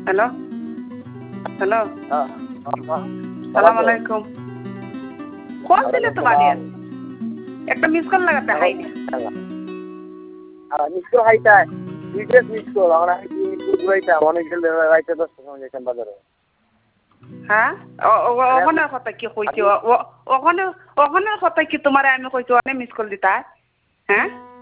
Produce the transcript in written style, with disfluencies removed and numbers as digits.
hello hello সালাম আলাইকুম কোন দিলে তো বাড়ি একটা মিস কল লাগাতে হাইনি মিস কল হাইতা দুইটা মিস কল আমরা মিস কল ঘুরাইতা অনেক গেলে রাইতে 10টার সময় যেতাম বাজারে হ্যাঁ ওখানে কথা কি কইছি ওখানে কথা কি তোমার আমি কইছি অনেক মিস কল দিতা হ্যাঁ